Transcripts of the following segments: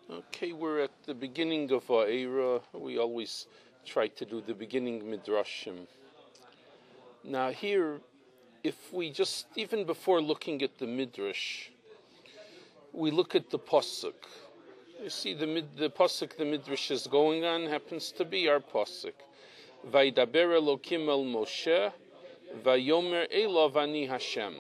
Okay, we're at the beginning of our era. We always try to do the beginning midrashim. Now here, if we just, even before looking at the midrash, we look at the pasuk. You see the pasuk the midrash is going on happens to be our pasuk. Vaydaber Elokim el Moshe, Vayomer Elav Ani Hashem.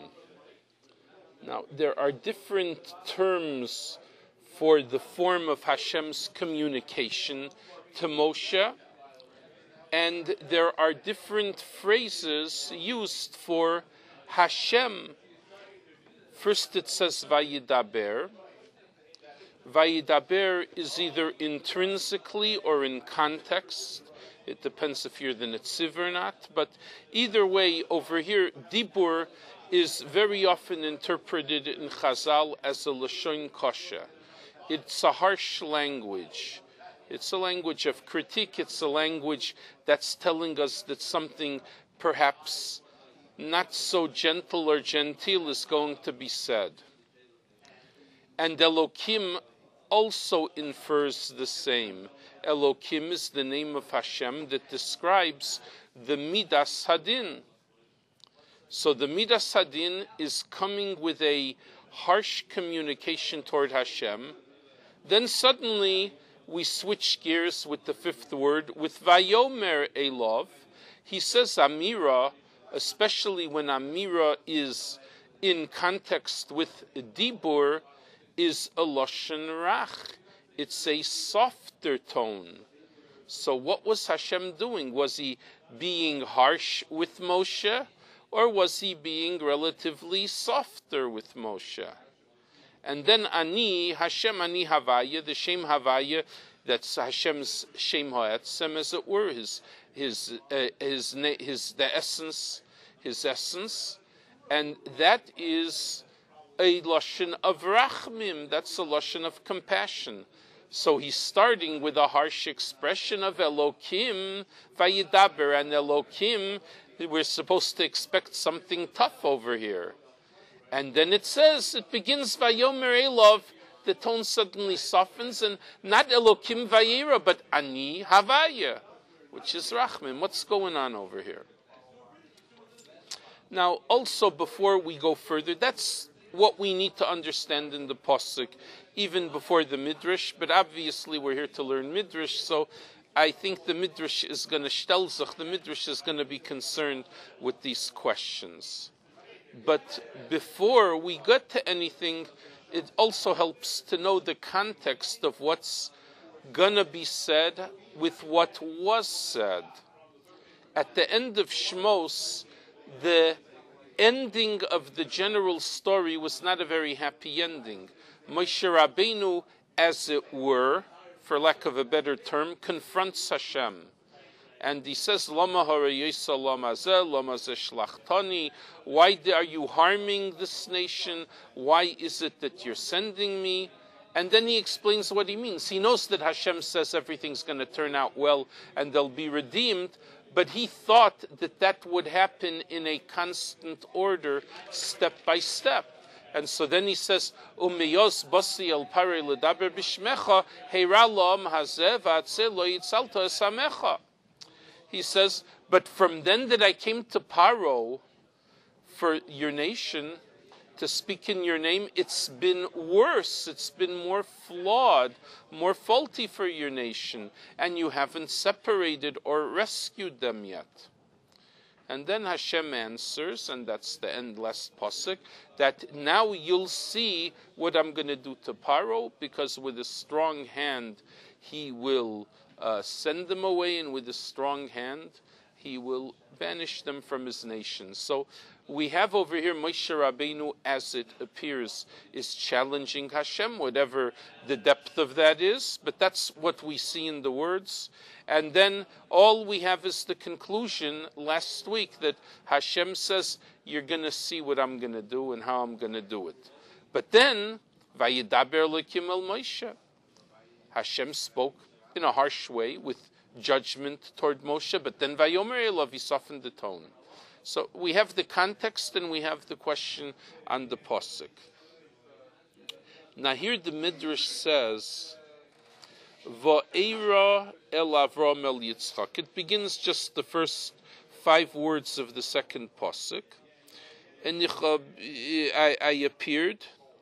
Now, there are different terms for the form of Hashem's communication to Moshe, and there are different phrases used for Hashem. First it says Vayidaber. Vayidaber is either intrinsically or in context. It depends if you're the Netziv or not, but either way, over here, Dibur is very often interpreted in Chazal as a Lashon Kosha. It's a harsh language. It's a language of critique. It's a language that's telling us that something perhaps not so gentle or genteel is going to be said. And Elokim also infers the same. Elokim is the name of Hashem that describes the Midas Hadin. So the Midas Hadin is coming with a harsh communication toward Hashem. Then suddenly we switch gears with the fifth word, with Vayomer Elov. He says Amira, especially when Amira is in context with Dibur, is a Lashon Rach. It's a softer tone. So what was Hashem doing? Was he being harsh with Moshe? Or was he being relatively softer with Moshe? And then Ani, Hashem Ani Havaya, the Shem Havaya, that's Hashem's Shem Ha'etzem, as it were, the essence, his essence, and that is a lashon of rachmim. That's a lashon of compassion. So he's starting with a harsh expression of Elokim Vayidaber, and Elokim, we're supposed to expect something tough over here. And then it says, it begins Vayomer Elov, the tone suddenly softens, and not Elokim Vayira, but Ani Havaya, which is Rachmim. What's going on over here? Now, also before we go further, that's what we need to understand in the Pasuk, even before the Midrash, but obviously we're here to learn Midrash, so I think the Midrash is going to stelzach, the Midrash is going to be concerned with these questions. But before we get to anything, it also helps to know the context of what's going to be said with what was said. At the end of Shmos, the ending of the general story was not a very happy ending. Moshe Rabbeinu, as it were, for lack of a better term, confronts Hashem. And he says, Lama harayisa lama zeh, lama zeh shlachtani. Why are you harming this nation? Why is it that you're sending me? And then he explains what he means. He knows that Hashem says everything's going to turn out well and they'll be redeemed, but he thought that that would happen in a constant order, step by step. And so then he says, Umiyos basi el pare ledaber bishmecha, heira lo hazeh v'atzeh lo yitzalta esamecha. He says, but from then that I came to Paro for your nation, to speak in your name, it's been worse, it's been more flawed, more faulty for your nation, and you haven't separated or rescued them yet. And then Hashem answers, and that's the end last pasuk, that now you'll see what I'm going to do to Paro, because with a strong hand he will send them away, and with a strong hand he will banish them from his nation. So we have over here Moshe Rabbeinu, as it appears, is challenging Hashem, whatever the depth of that is, but that's what we see in the words. And then all we have is the conclusion last week that Hashem says, you're going to see what I'm going to do and how I'm going to do it. But then, Vayidaber Elokim el Moshe. Hashem spoke in a harsh way with judgment toward Moshe, but then Vayomer Elov, he softened the tone. So we have the context and we have the question on the pasuk. Now here the Midrash says Va'era el Avram el Yitzchak. It begins just the first 5 words of the second pasuk. And I appeared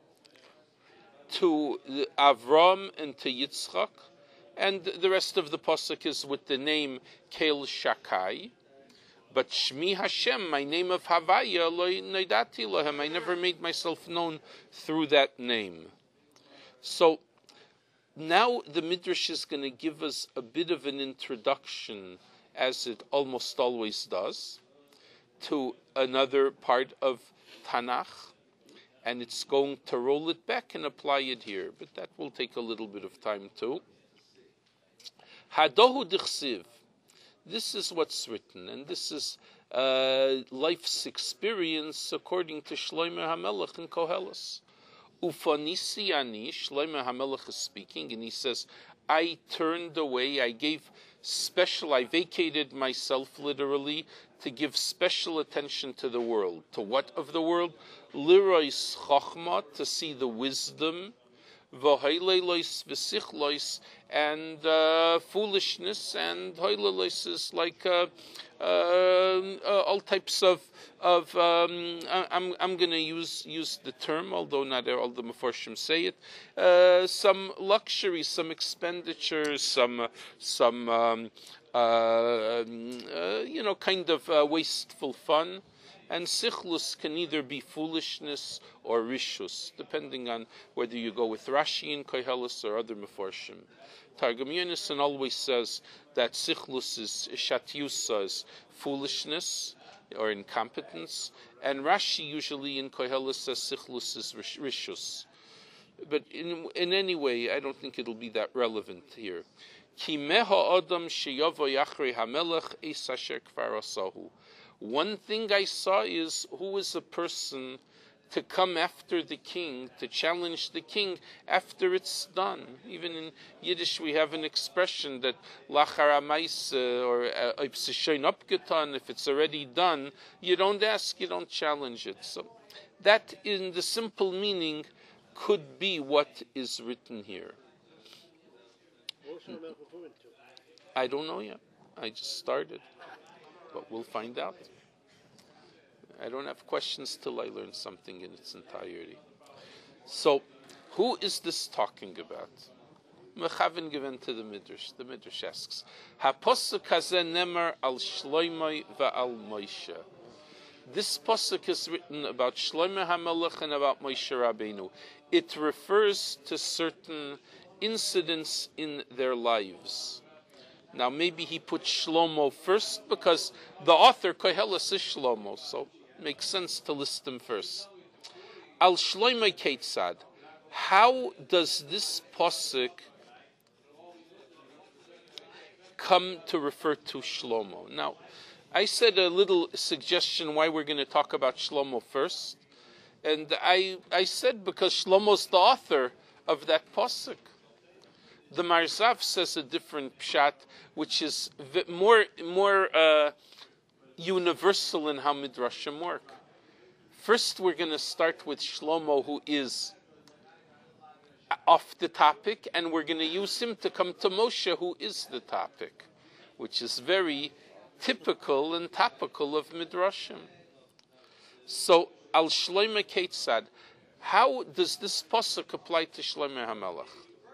to Avram and to Yitzchak, and the rest of the pasuk is with the name Kel Shakai. But Shmi Hashem, my name of Havaya, lo noidati lohem, I never made myself known through that name. So now the Midrash is going to give us a bit of an introduction, as it almost always does, to another part of Tanakh, and it's going to roll it back and apply it here, but that will take a little bit of time too. Hadohu dichsiv. This is what's written, and this is life's experience according to Shlomo HaMelech in Koheles. Ufanisi ani, Shlomo HaMelech is speaking, and he says, I turned away, I vacated myself literally to give special attention to the world. To what of the world? Lirois chochma, to see the wisdom, v'hoilelois v'sichlois, and foolishness, and hoilelois is like all types of I'm going to use the term, although not all the Mefarshim say it, some luxury, some expenditures, some kind of wasteful fun. And sichlus can either be foolishness or rishus, depending on whether you go with Rashi and Koheles or other Mefarshim. Targum Yonasan always says that sichlus is shatiusa, is foolishness or incompetence, and Rashi usually in Koheles says sichlus is rishus. But in any way, I don't think it'll be that relevant here. Ki meha adam sheyavo yachri hamelech es asher kvar asahu. One thing I saw is who is a person to come after the king, to challenge the king after it's done. Even in Yiddish we have an expression that lachar ha'maisa, or if it's already done, you don't ask, you don't challenge it. So that in the simple meaning could be what is written here. I don't know yet. I just started. But we'll find out. I don't have questions till I learn something in its entirety. So, who is this talking about? Mechaven given to the Midrash. The Midrash asks, "Haposuk hazeh nemer al Shlomo va'al Moshe." This pasuk is written about Shlomo HaMelech and about Moshe Rabbeinu. It refers to certain incidents in their lives. Now, maybe he put Shlomo first because the author, Koheles, is Shlomo, so it makes sense to list him first. Al Shlomo Keitzad. How does this pasuk come to refer to Shlomo? Now, I said a little suggestion why we're going to talk about Shlomo first, and I said because Shlomo's the author of that pasuk. The Marzav says a different pshat, which is more universal in how midrashim work. First, we're going to start with Shlomo, who is off the topic, and we're going to use him to come to Moshe, who is the topic, which is very typical and topical of midrashim. So, Al Shlomo Keitzad. How does this pasuk apply to Shlomo HaMelech?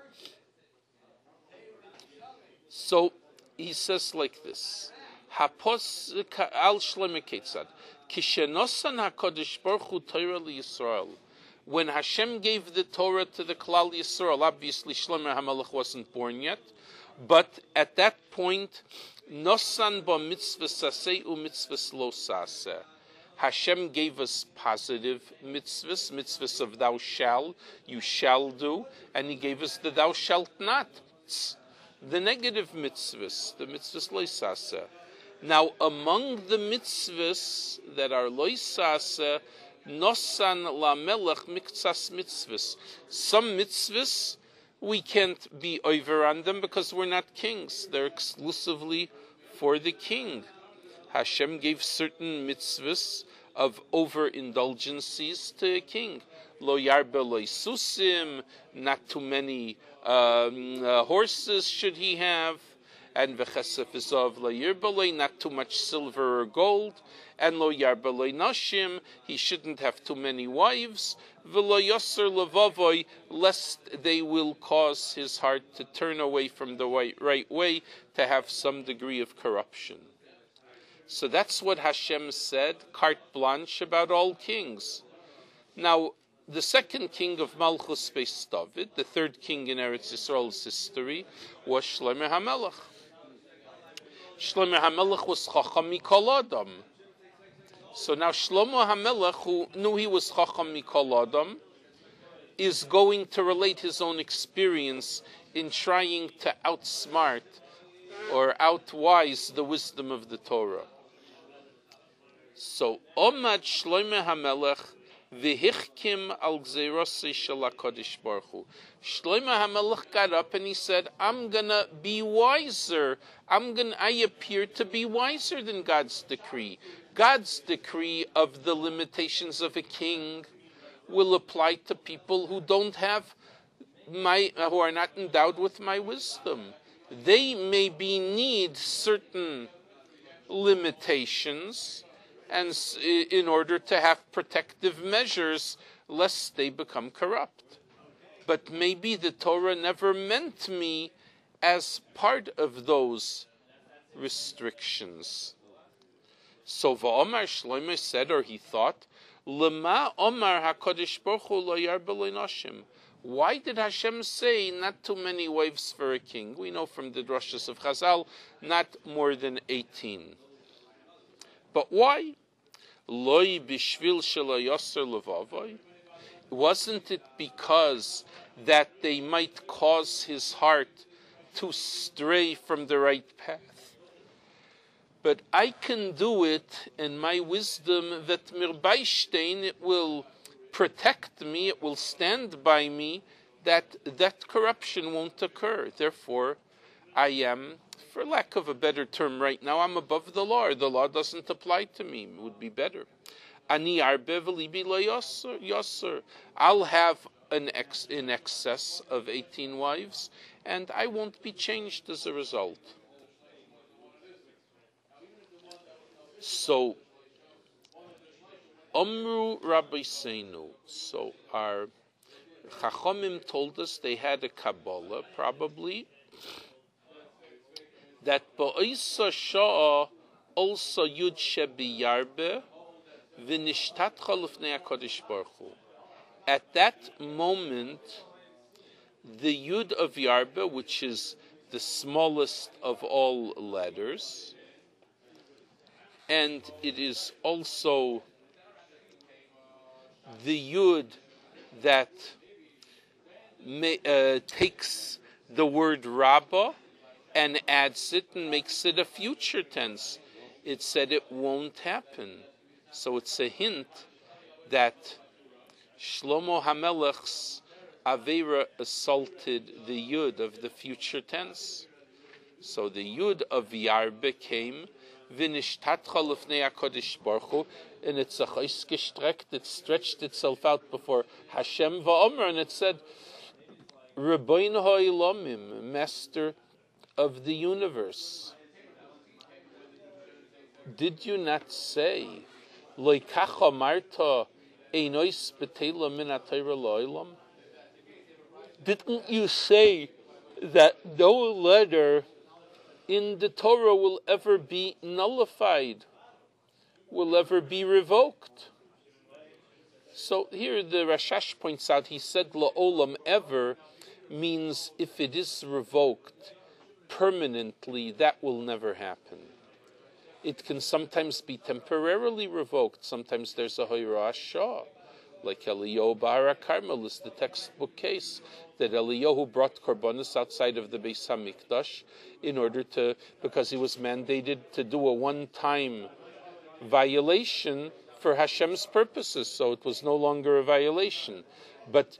So he says like this: Hapos al Shlomo Keitzad, Kishenosan Hakadosh Baruch Hu Torah liYisrael. When Hashem gave the Torah to the Klal Yisrael, obviously Shlomo HaMelech wasn't born yet, but at that point, Nosan ba mitzvah saseh u mitzvah lo saseh. Hashem gave us positive mitzvahs of thou shalt, you shall do, and He gave us the thou shalt not. The negative mitzvahs, the mitzvahs loisasa. Now, among the mitzvahs that are loisasa, nosan lamelech miktsas mitzvahs. Some mitzvahs, we can't be over on them because we're not kings. They're exclusively for the king. Hashem gave certain mitzvahs of overindulgencies to a king. lo yarbe lo susim, not too many horses should he have, and v'chesef izav lo yirbele, not too much silver or gold, and lo yarbele nashim, he shouldn't have too many wives, v'lo yosser levavoy, lest they will cause his heart to turn away from the right way, to have some degree of corruption. So that's what Hashem said, carte blanche, about all kings. Now, the second king of Malchus Beis David, the third king in Eretz Yisrael's history, was Shlomo HaMelech. Shlomo HaMelech was Chacham Mikol Adam. So now Shlomo HaMelech, who knew he was Chacham Mikol Adam, is going to relate his own experience in trying to outsmart or outwise the wisdom of the Torah. So, Omad Shlomo HaMelech v'hichkim al gzeirosei shel HaKadosh Baruch Hu. Shlomo HaMelech got up and he said, I'm gonna be wiser. I appear to be wiser than God's decree. God's decree of the limitations of a king will apply to people who don't have who are not endowed with my wisdom. They maybe need certain limitations, and in order to have protective measures, lest they become corrupt. But maybe the Torah never meant me as part of those restrictions. So Va'omar Shlomo said, or he thought, Lema Omar HaKadosh Baruch Hu lo yarbe lo nashim. Why did Hashem say not too many wives for a king? We know from the drashas of Chazal, not more than 18. But why? Loi bishvil shelo yosser levavoi. Wasn't it because that they might cause his heart to stray from the right path? But I can do it in my wisdom that mir beistein, it will protect me, it will stand by me, that corruption won't occur. Therefore, I am, for lack of a better term right now, I'm above the law. The law doesn't apply to me. It would be better. Ani arbe v'libi lo yosser. I'll have in excess of 18 wives, and I won't be changed as a result. So, Omru Rabbi Seinu. So our Chachamim told us they had a Kabbalah, probably, that Ba'isa Sha'a also Yud Shebiyarbe v'nishtatcha l'fnei HaKadosh Baruch Hu. At that moment, the Yud of Yarbe, which is the smallest of all letters, and it is also the Yud that takes the word Rabbah and adds it and makes it a future tense. It said it won't happen. So it's a hint that Shlomo HaMelech's Avera assaulted the Yud of the future tense. So the Yud of Yarbe came, V'nishtatcha l'fnei HaKadosh Baruch Hu, and it's a chais gestreckt, it stretched itself out before Hashem va'omer, and it said, Rabbeinu ha'olamim, Master of the universe. Did you not say, Lo kach amarta einois b'teila min ha'Torah la'olam? Didn't you say that no letter in the Torah will ever be nullified, will ever be revoked? So here the Rashash points out, he said la'olam, ever, means if it is revoked permanently, that will never happen. It can sometimes be temporarily revoked. Sometimes there's a Hoira Shah, like Eliyahu Bar HaKarmel is the textbook case, that Eliyahu brought Korbanos outside of the Beis HaMikdash because he was mandated to do a one-time violation for Hashem's purposes, so it was no longer a violation. But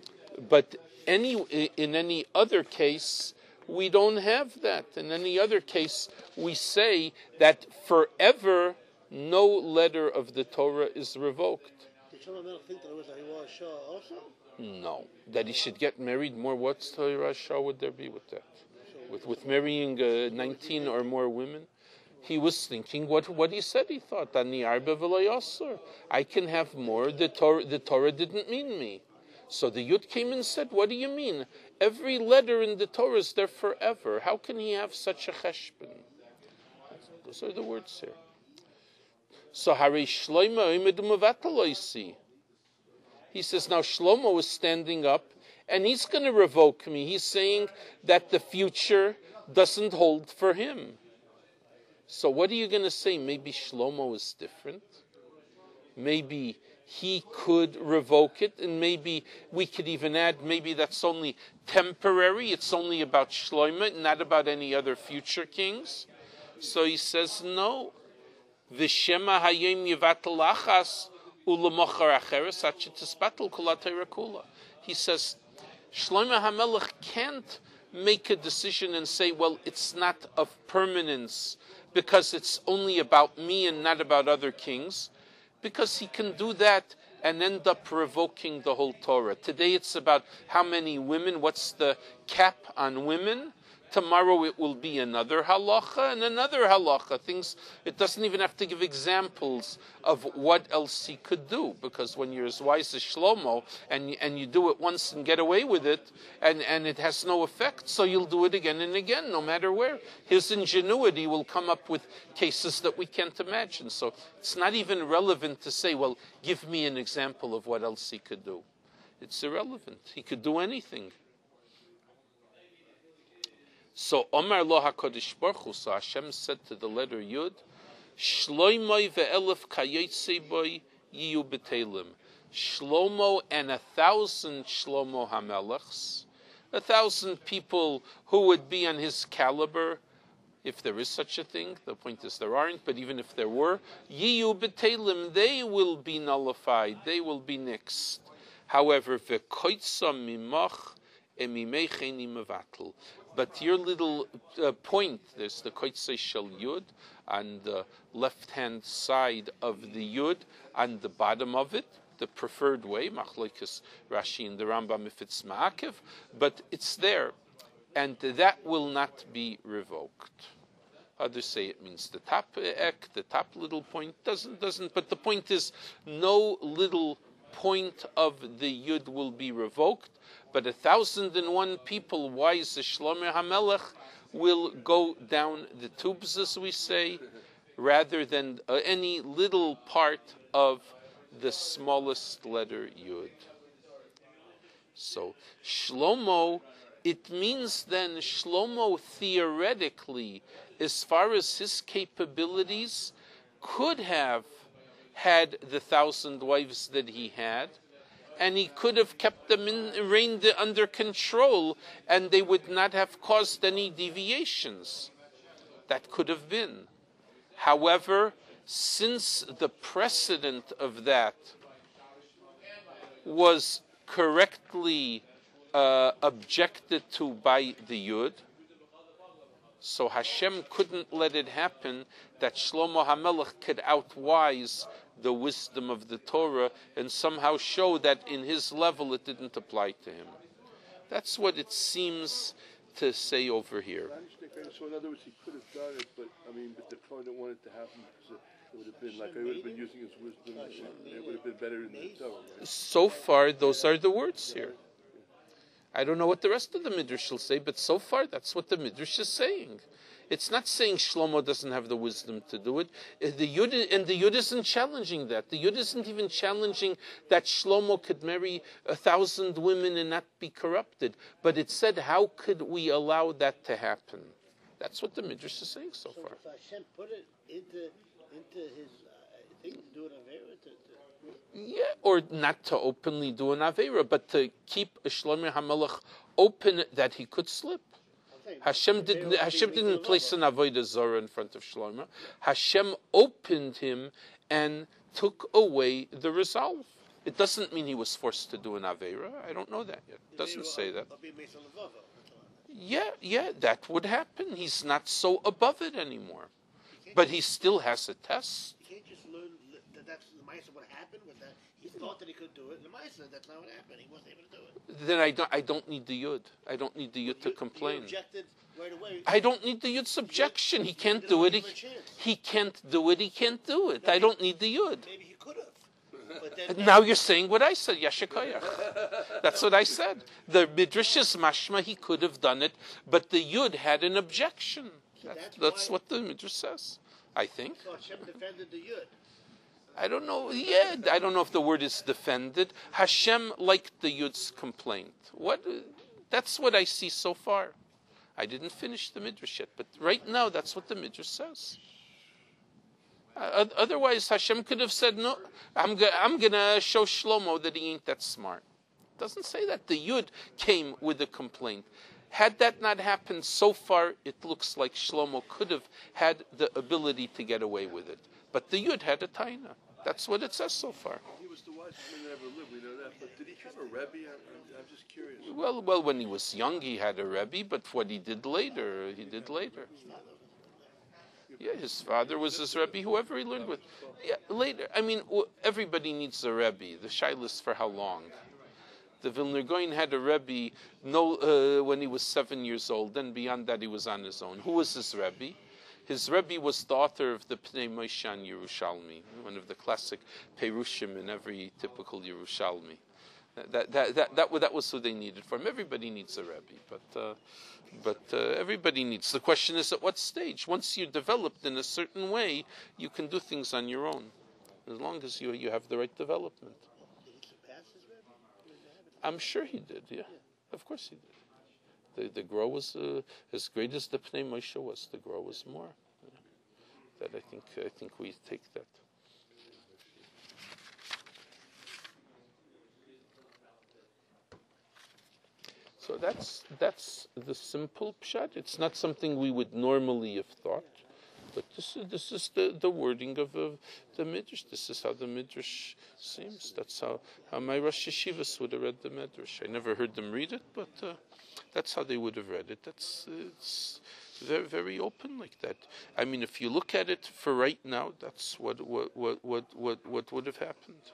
in any other case, we don't have that. In any other case, we say that forever no letter of the Torah is revoked. The Shlomo Melech think that it was that he was Shah also? No, that he should get married more. What Shah would there be with that? With marrying 19 or more women? He was thinking what he said. He thought, Ani arba v'lo yasur. I can have more. The Torah didn't mean me. So the Yud came and said, what do you mean? Every letter in the Torah is there forever. How can he have such a cheshbon? Those are the words here. So Harei Shlomo imedu mevataloisi. He says, now Shlomo is standing up and he's going to revoke me. He's saying that the future doesn't hold for him. So what are you going to say? Maybe Shlomo is different. Maybe he could revoke it, and maybe we could even add, maybe that's only temporary. It's only about Shlomo, not about any other future kings. So he says, no. V'shema hayim yivatel achas u'lemochar acheres atchitispatel kol ha'Torah kula. He says, Shlomo HaMelech can't make a decision and say, well, it's not of permanence because it's only about me and not about other kings, because he can do that and end up revoking the whole Torah. Today it's about how many women, what's the cap on women. Tomorrow it will be another halacha and another halacha. Things, it doesn't even have to give examples of what else he could do, because when you're as wise as Shlomo and you do it once and get away with it, and it has no effect, so you'll do it again and again, no matter where. His ingenuity will come up with cases that we can't imagine. So it's not even relevant to say, well, give me an example of what else he could do. It's irrelevant. He could do anything. So Omar lo HaKadosh Baruch Hu, so Hashem said to the letter Yud, Shloimoi ve'elef kayotze boi yiyu b'telim. Shlomo and 1,000 Shlomo HaMelechs, 1,000 people who would be on his caliber, if there is such a thing. The point is there aren't, but even if there were, yiyu b'telim, they will be nullified, they will be nixed. However, ve'koitza mimach emimeicheni mevatel. But your little point, there's the Koitzei Shel Yud on the left-hand side of the Yud, on the bottom of it, the preferred way, Machlokes Rashi and the Rambam if it's Ma'akev, but it's there, and that will not be revoked. Others say it means the top ek, the top little point, doesn't, but the point is no little point of the Yud will be revoked, but 1,001 people, wise as Shlomo HaMelech, will go down the tubes, as we say, rather than any little part of the smallest letter Yud. So Shlomo, it means then Shlomo theoretically, as far as his capabilities, could have had the 1,000 wives that he had, and he could have kept them reigned under control, and they would not have caused any deviations. That could have been. However, since the precedent of that was correctly objected to by the Yud, so Hashem couldn't let it happen that Shlomo HaMelech could outwise the wisdom of the Torah and somehow show that in his level it didn't apply to him. That's what it seems to say over here. So in other words, he could have done it, but the Torah didn't want it to happen because it would have been like he would have been using his wisdom. It would have been better in the Torah. Right? So far, those are the words here. I don't know what the rest of the Midrash will say, but so far that's what the Midrash is saying. It's not saying Shlomo doesn't have the wisdom to do it. The Yud isn't challenging that. The Yud isn't even challenging that Shlomo could marry 1,000 women and not be corrupted. But it said, how could we allow that to happen? That's what the Midrash is saying so far. So Hashem put it into his thing to do an Avera? Yeah, or not to openly do an Avera, but to keep Shlomo HaMelech open that he could slip. Hashem didn't place an Avodah Zarah in front of Shlomo. Hashem opened him and took away the resolve. It doesn't mean he was forced to do an Avera. I don't know that yet. It doesn't say that. Yeah, that would happen. He's not so above it anymore. But he still has a test. You can't just learn the that that's the Meiser what happened with that. He thought that he could do it. The Meiser, that's not what happened. He wasn't able to do it. Then I don't need the Yud. I don't need the Yud to complain. You objected right away. I don't need the Yud's objection. He can't do it. He can't do it. He can't do it. I don't need the Yud. Maybe he could have. But then, Now you're saying what I said, Yashikoyach. That's what I said. The Midrash is mashma, he could have done it, but the Yud had an objection. That's what the Midrash says, I think. so Hashem defended the Yud. I don't know. Yeah, I don't know if the word is defended. Hashem liked the Yud's complaint. That's what I see so far. I didn't finish the Midrash yet, but right now that's what the Midrash says. Otherwise, Hashem could have said, no, I'm going to show Shlomo that he ain't that smart. It doesn't say that. The Yud came with a complaint. Had that not happened so far, it looks like Shlomo could have had the ability to get away with it. But the Yud had a taina. That's what it says so far. He was the wisest man that ever lived, we know that. But did he have a Rebbe? I'm just curious. Well, when he was young, he had a Rebbe, but what he did later. Yeah, his father was his Rebbe, whoever he learned with. Yeah, later. I mean, everybody needs a Rebbe. The shaila is for how long? The Vilna Gaon had a Rebbe when he was 7 years old. Then beyond that, he was on his own. Who was his Rebbe? His Rebbe was the author of the Pnei Moshe on Yerushalmi, one of the classic Perushim in every typical Yerushalmi. That was who they needed for him. Everybody needs a Rebbe, but everybody needs. The question is at what stage? Once you're developed in a certain way, you can do things on your own, as long as you have the right development. Did he surpass his Rebbe? I'm sure he did. Yeah, of course he did. The grow was as great as the Pnei Moshe was. The grow was more. That I think we take that. So that's the simple pshat. It's not something we would normally have thought, but this is the wording of the Midrash. This is how the Midrash seems. That's how my Rosh Yeshivas would have read the Midrash. I never heard them read it, but that's how they would have read it. It's very, very open like that. I mean, if you look at it for right now, that's what would have happened.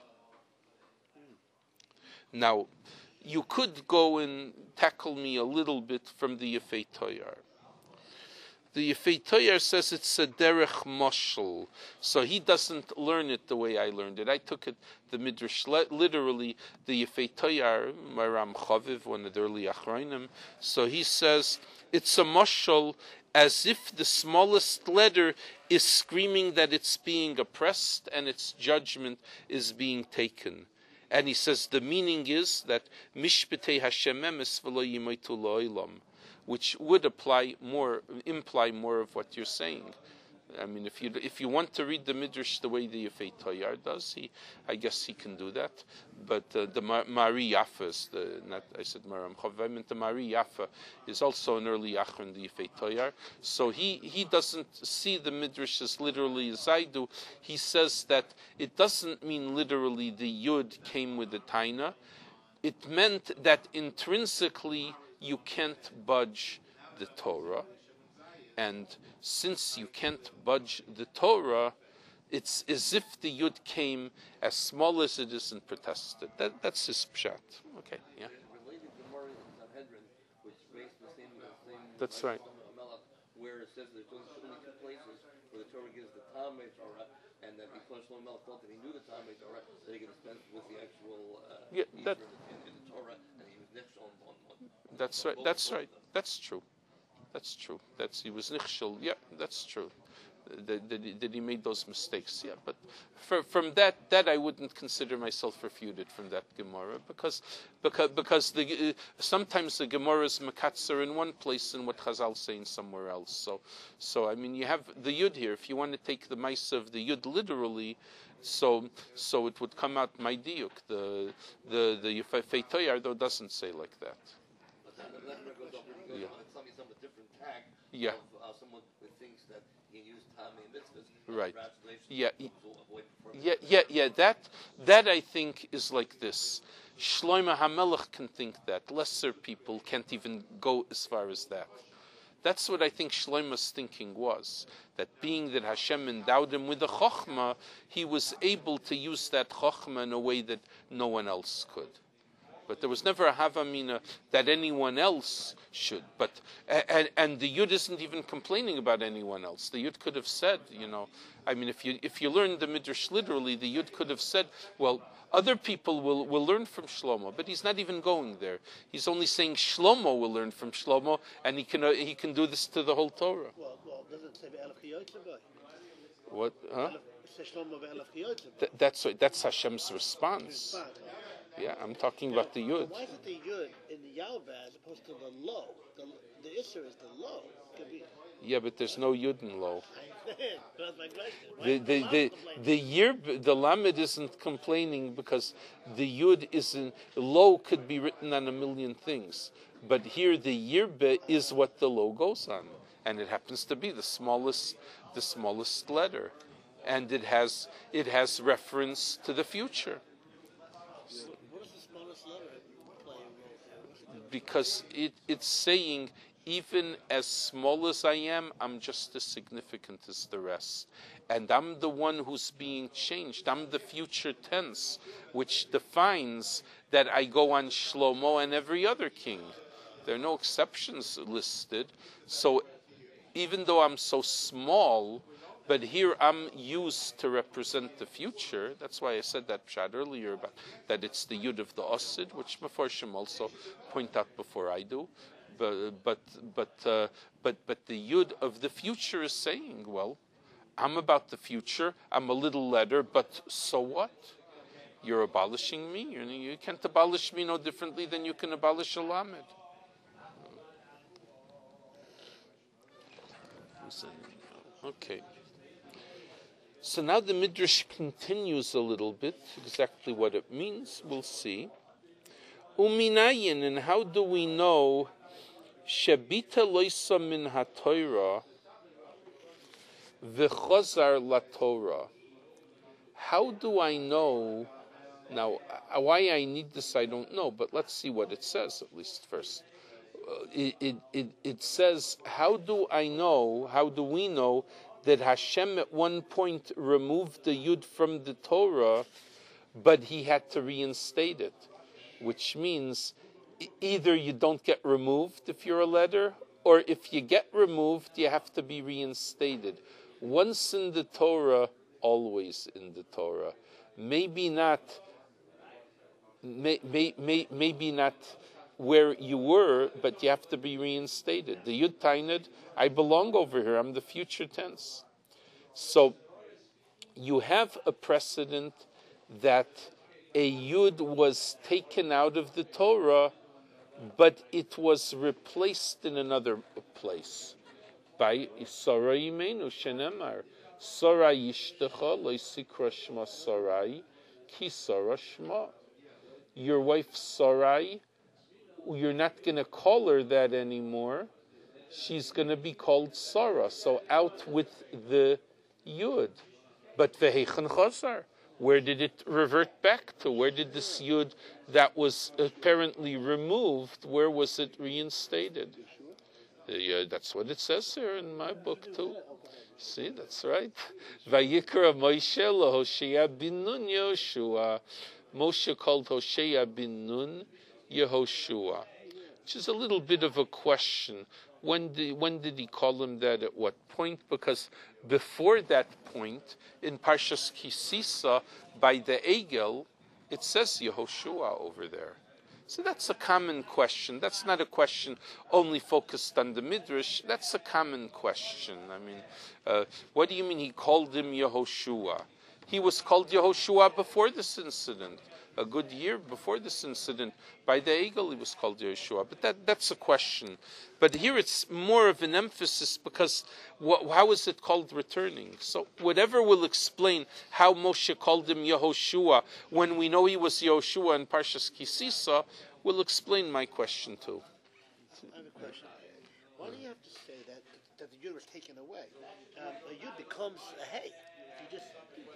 Now, you could go and tackle me a little bit from the Yefei Toyar. The Yefei Toyar says it's a derech moshel, so he doesn't learn it the way I learned it. I took it, the Midrash, literally, the Yefei Toyar, Maram Chaviv, one of the early Achronim, so he says it's a moshel as if the smallest letter is screaming that it's being oppressed and its judgment is being taken. And he says the meaning is that Mishpetei Hashem emes v'lo yimotu lo'olam, which would imply more of what you're saying. I mean, if you want to read the Midrash the way the Yefei Toyar does, I guess he can do that. But the Mari Yafa is I said Maram Chav, I meant the Mari Yafa is also an early Achron, the Yefei Toyar. So he doesn't see the Midrash as literally as I do. He says that it doesn't mean literally the Yud came with the Taina. It meant that intrinsically you can't budge the Torah. And since you can't budge the Torah, it's as if the Yud came as small as it is and protested. That's his pshat. Okay, yeah. That's right. Where it says there's only two places where the Torah gives the Talmud Torah, and that because Shlomo Melech thought that he knew the Talmud Torah, that he could dispense with the actual in the Torah, and he was nifshal on one. That's right. That's right. That's true. That's true. He was nichshel. Yeah, that's true. That he made those mistakes. Yeah, but from that I wouldn't consider myself refuted from that Gemara because sometimes the Gemara is makatzer in one place and what Chazal saying somewhere else. So I mean you have the Yud here. If you want to take the Maisa of the Yud literally, so it would come out my diuk. The Yefei Toyar though doesn't say like that. Yeah. Some different tack of someone who thinks that he can use Tamei mitzvahs. Right. Yeah. Yeah. That I think is like this. Shlomo HaMelech can think that. Lesser people can't even go as far as that. That's what I think Shlomo's thinking was. That being that Hashem endowed him with a chokhmah, he was able to use that chokhmah in a way that no one else could. But there was never a havamina that anyone else should. But and the Yud isn't even complaining about anyone else. The Yud could have said, if you learn the Midrash literally, the Yud could have said, well, other people will learn from Shlomo, but he's not even going there. He's only saying Shlomo will learn from Shlomo, and he can do this to the whole Torah. Well, doesn't it say Be'elef Chiyotzim? What? Huh? That's Hashem's response. Yeah, I'm talking about the Yud. Why is it the Yud in the Yalva as opposed to the Lo? The Isser is the Lo. Yeah, but there's no Yud in Lo. That's my question. The Lamed isn't complaining because the Yud isn't. Lo could be written on a million things, but here the Yirbe is what the Lo goes on, and it happens to be the smallest letter, and it has reference to the future. Because it's saying, even as small as I am, I'm just as significant as the rest. And I'm the one who's being changed. I'm the future tense, which defines that I go on Shlomo and every other king. There are no exceptions listed. So even though I'm so small, but here I'm used to represent the future. That's why I said that pshat earlier about that it's the Yud of the Osid, which Mefarshim also point out before I do. But the Yud of the future is saying, well, I'm about the future. I'm a little letter, but so what? You're abolishing me. You can't abolish me no differently than you can abolish a lamed. Okay. So now the Midrash continues a little bit, exactly what it means, we'll see. Uminayin, and how do we know Shebita loisa min ha-Torah v'chozar la-Torah? How do I know? Now, why I need this, I don't know, but let's see what it says at least first. It says, how do we know that Hashem at one point removed the Yud from the Torah, but he had to reinstate it? Which means either you don't get removed if you're a letter, or if you get removed, you have to be reinstated. Once in the Torah, always in the Torah. Maybe not where you were, but you have to be reinstated. The Yud Tainid, I belong over here. I'm the future tense. So you have a precedent that a Yud was taken out of the Torah, but it was replaced in another place. By Sarai Imenu Shenemar. Sarai Yishtecha Loisikra Shma Sarai Ki Sarah Shma. Your wife Sarai, you're not going to call her that anymore. She's going to be called Sarah. So out with the Yud. But Veheichen Chazar, where did it revert back to? Where did this Yud that was apparently removed, where was it reinstated? That's what it says here in my book too. See, that's right. Vayikra Moshe LaHoshea bin Nun Yehoshua. Moshe called Hoshea bin Nun Yehoshua, which is a little bit of a question. When did he call him that? At what point? Because before that point, in Parshas Kisisa, by the Egel, it says Yehoshua over there. So that's a common question. That's not a question only focused on the Midrash. That's a common question. I mean, what do you mean he called him Yehoshua? He was called Yehoshua before this incident. A good year before this incident, by the Egel, he was called Yehoshua. But that's a question. But here it's more of an emphasis because how is it called returning? So whatever will explain how Moshe called him Yehoshua when we know he was Yehoshua in Parshas Kisisa will explain my question too. I have a question. Why do you have to say that the Yud was taken away? A Yud becomes a Hey. You just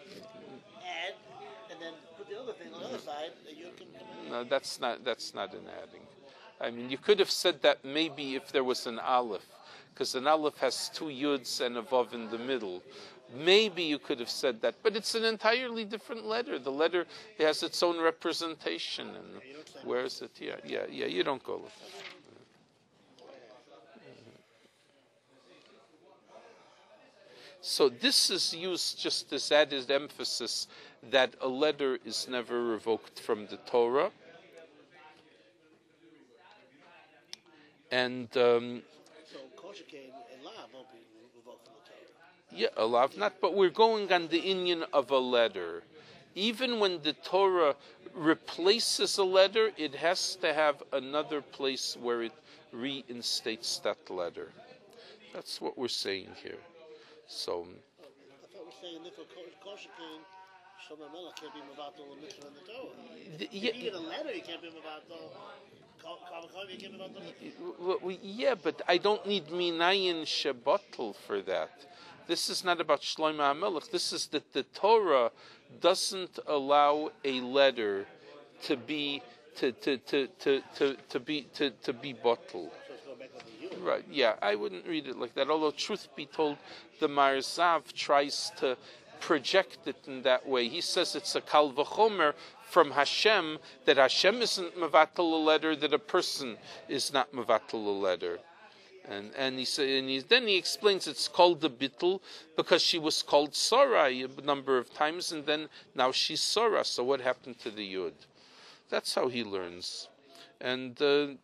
add and then put the other thing on the other side, that you can come in. No, that's not an adding. I mean, you could have said that maybe if there was an aleph, because an aleph has two yuds and a vav in the middle. Maybe you could have said that, but it's an entirely different letter. The letter has its own representation. And where is it? Yeah. You don't go with that. So this is used just as added emphasis that a letter is never revoked from the Torah. And So kosher came and lav won't be revoked from the Torah. yeah, a lav not, but we're going on the inyan of a letter. Even when the Torah replaces a letter, it has to have another place where it reinstates that letter. That's what we're saying here. So, I thought we were saying that for kosher came, Shlomo Melech can't be mevatel the mitzvah in the Torah. Even a letter you can't be mevatel. You can't be mevatel. Yeah, but I don't need minayin shebatel for that. This is not about Shlomo HaMelech. This is that the Torah doesn't allow a letter to be bottled. Right, yeah, I wouldn't read it like that. Although, truth be told, the Marzav tries to project it in that way. He says it's a kal v'chomer from Hashem, that Hashem isn't mevatel a letter, that a person is not mevatel a letter. And then he explains it's called the bittul because she was called Sarai a number of times, and then now she's Sarah. So what happened to the Yud? That's how he learns. And the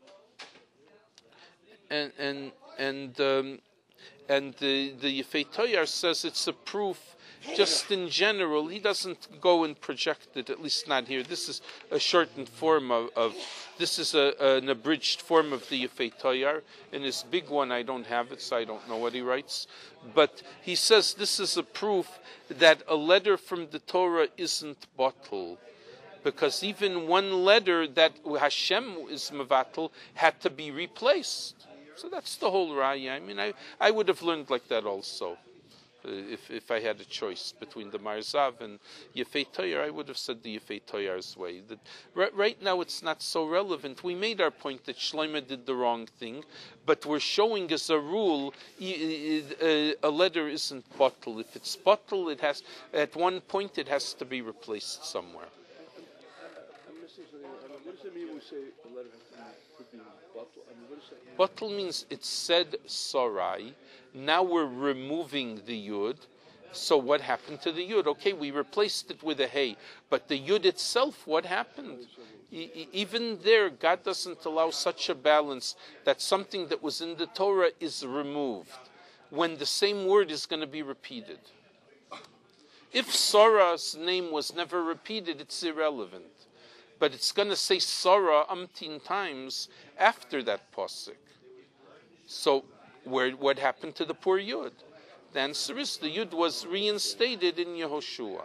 Yefei Toyar says it's a proof. Just in general, he doesn't go and project it, at least not here. This is a shortened form of this is an abridged form of the Yefei Toyar. In his big one, I don't have it, so I don't know what he writes. But he says this is a proof that a letter from the Torah isn't bottled. Because even one letter that Hashem is mevatel had to be replaced. So that's the whole raya. I mean, I would have learned like that also. If I had a choice between the Marzav and Yefei Toyar, I would have said the Yefei Toyar's way. That right now it's not so relevant. We made our point that Shlomo did the wrong thing, but we're showing as a rule a letter isn't bottled. If it's bottled, it has at one point it has to be replaced somewhere. I'm missing something. What does it mean when we say a letter could be bottled? I mean, what does that mean? Bottle means it said Sarai. Now we're removing the Yud. So what happened to the Yud? Okay, we replaced it with a Hey. But the Yud itself, what happened? Even there, God doesn't allow such a balance that something that was in the Torah is removed when the same word is going to be repeated. If Sarah's name was never repeated, it's irrelevant. But it's going to say Sarah umpteen times after that pasuk. So what happened to the poor Yud? The answer is the Yud was reinstated in Yehoshua.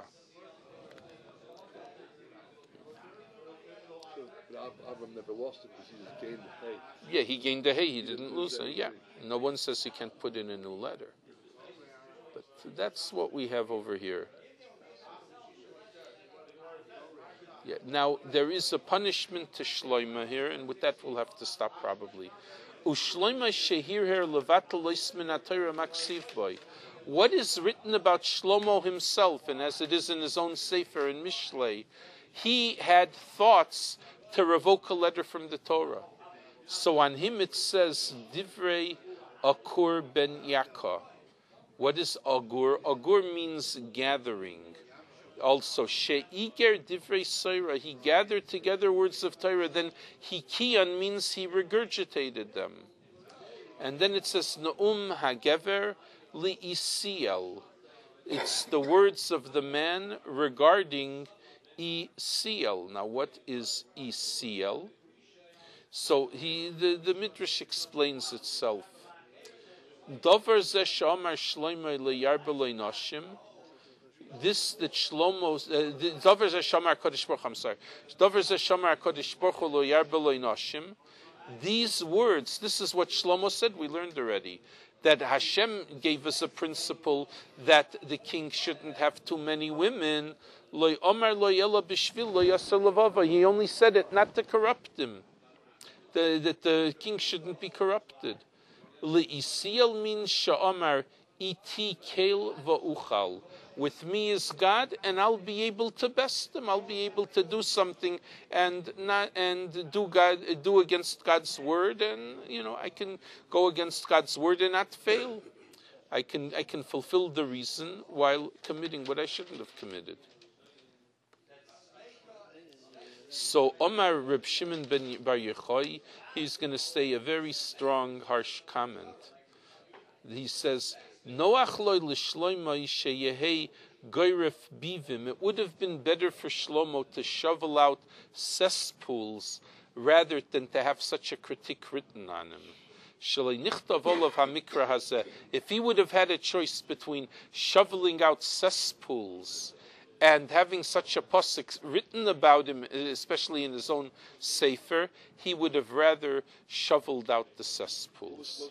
But Avram never lost it because he just gained the hay. Yeah, he gained the hay. He didn't lose it. Yeah, no one says he can't put in a new letter. But that's what we have over here. Yeah. Now there is a punishment to Shlomo here, and with that we'll have to stop probably. Ushloima shehir her levatel loismin atayra maksiv boy. What is written about Shlomo himself, and as it is in his own sefer in Mishlei, he had thoughts to revoke a letter from the Torah. So on him it says Divrei Akur ben Yaakov. What is Agur? Agur means gathering. Also, She'iger Divrei Soira, he gathered together words of Torah, then Hikiyan means he regurgitated them. And then it says, Na'um HaGever Li'isiel. It's the words of the man regarding Isiel. Now, what is Isiel? So, the Midrash explains itself. Dover Zeh Sh'amar Shlomo Le'yarba Le'noshim. This that Shlomo, Dover Zeh Shamar Kodesh Baruch. I'm sorry. Dover Zeh Shamar Kodesh Baruch Lo Yarba Lo Inoshim. These words, this is what Shlomo said. We learned already that Hashem gave us a principle that the king shouldn't have too many women. Lo Omar Lo Yela B'Shvil Lo Yasser Levava. He only said it not to corrupt him. That the king shouldn't be corrupted. Le'isiel min sha'amar iti kel va'uchal. With me is God, and I'll be able to best him. I'll be able to do something and do against God's word, and I can go against God's word and not fail. I can fulfill the reason while committing what I shouldn't have committed. So Omar Reb Shimon ben Bar Yochai, he's going to say a very strong, harsh comment. He says, Noach loy l'shloimoi sheyehei goyref bivim. It would have been better for Shlomo to shovel out cesspools rather than to have such a critique written on him. If he would have had a choice between shoveling out cesspools and having such a pasuk written about him, especially in his own sefer, he would have rather shoveled out the cesspools.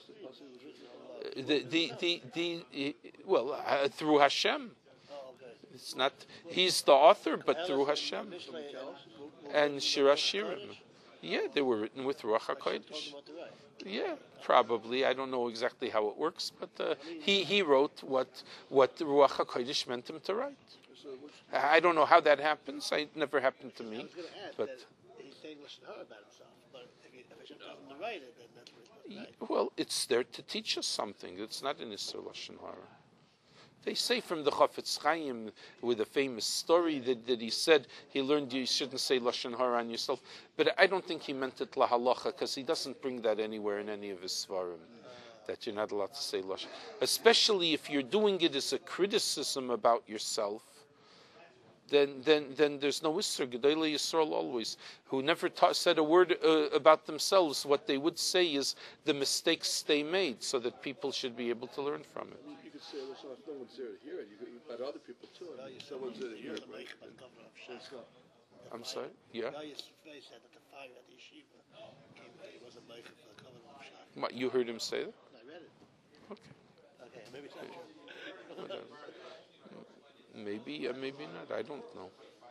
Through Hashem. It's not he's the author, but through Hashem. And Shir Hashirim. Yeah, they were written with Ruach HaKodesh. Yeah, probably. I don't know exactly how it works, but he wrote what Ruach HaKodesh meant him to write. I don't know how that happens. It never happened to me. I was going to ask but he's saying Lashon Hara about himself, but if I should tell him to write it, then that's what he's right. Well, it's there to teach us something. It's not an Isser Lashon Hara. They say from the Chafetz Chaim with a famous story that he said he learned you shouldn't say Lashon Hara on yourself, but I don't think he meant it la halacha because he doesn't bring that anywhere in any of his svarim, that you're not allowed to say Lashon, especially if you're doing it as a criticism about yourself. Then there's no Isser. Gedolei Yisrael always, who never said a word about themselves. What they would say is the mistakes they made, so that people should be able to learn from it. You could say, listen, if no one's there to hear it, you could let other people too. Someone's there to hear it. Right? I'm sorry? Yeah? Yisrael said that the fire at the yeshiva he wasn't making for the covenant of Shach. You heard him say that? I read it. Okay, maybe it's not true. Maybe, maybe not. I don't know.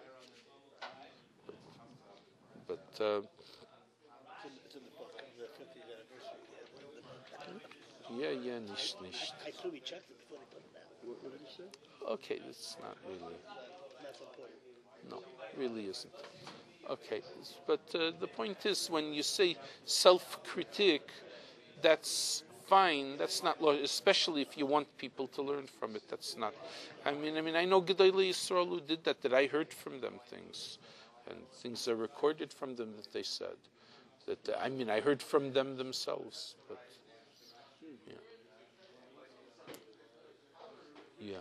But It's in the book, the 50th anniversary. yeah, nicht. I thought we checked it before they put it out. What did you say? Okay, it's not really. That's important. No, really isn't. Okay, but the point is, when you say self-critique, that's fine. That's not, especially if you want people to learn from it. That's not. I mean, I know Gedolei Yisrael who did that. That I heard from them things, and things are recorded from them that they said. That I heard from them themselves. But yeah.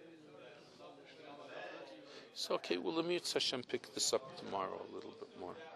So okay, well, let me Hashem pick this up tomorrow a little bit more.